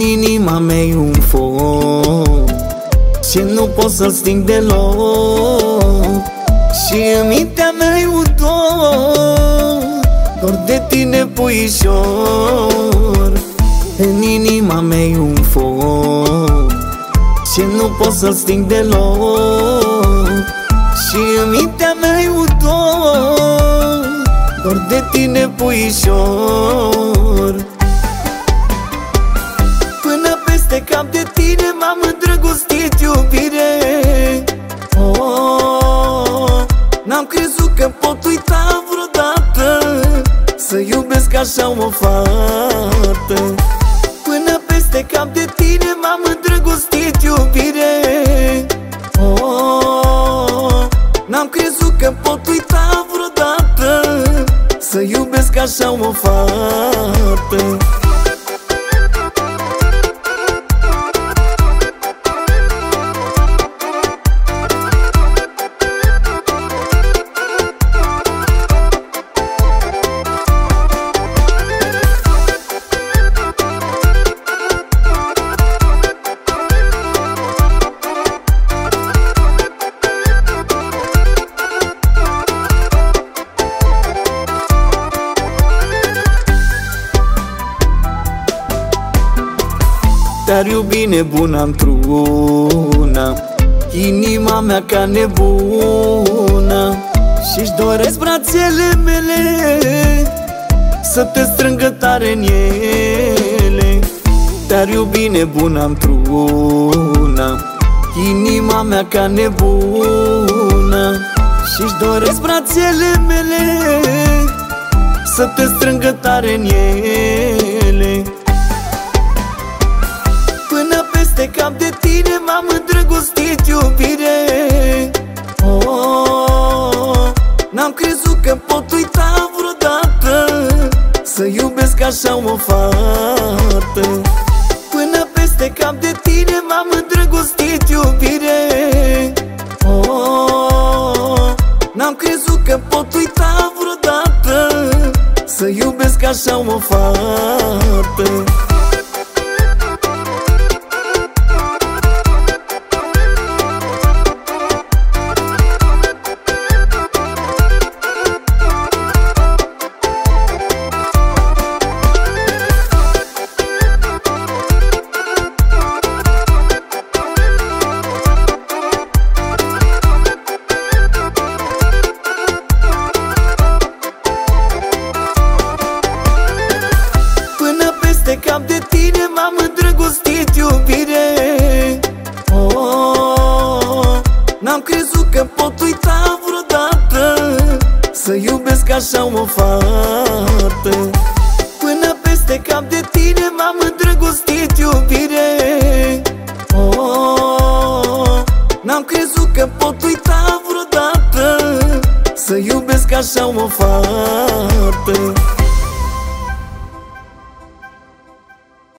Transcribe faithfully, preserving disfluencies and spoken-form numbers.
inima mea e un foc și nu pot să-l sting deloc. Și în mintea mea e un dor, dor de tine, puișor. În inima mea e un foc și nu pot să-l sting deloc. Și în mintea mea e un dor, dor de tine, puișor. Până peste cap de tine m-am îndrăgostit, iubire. Oh, n-am crezut că pot uita vreodată să iubesc așa o fată. Până peste cap de tine m-am îndrăgostit, iubire. Oh, n-am crezut că pot uita vreodată să iubesc așa o fată. Te-ar iubi nebuna într-una, inima mea ca nebună, și-și doresc brațele mele să te strângă tare în ele. Te-ar iubi nebuna într-una, inima mea ca nebună, și-și doresc brațele mele să te strângă tare în ele. Până peste cap de tine m-am îndrăgostit, iubire. Oh, n-am crezut că pot uita vreodată să iubesc așa o fată. Până peste cap de tine m-am îndrăgostit, iubire. Oh, n-am crezut că pot uita vreodată să iubesc așa o fată. Peste cap de tine m-am îndrăgostit, iubire. Oh, n-am crezut că pot uita vreodată să iubesc așa o fată.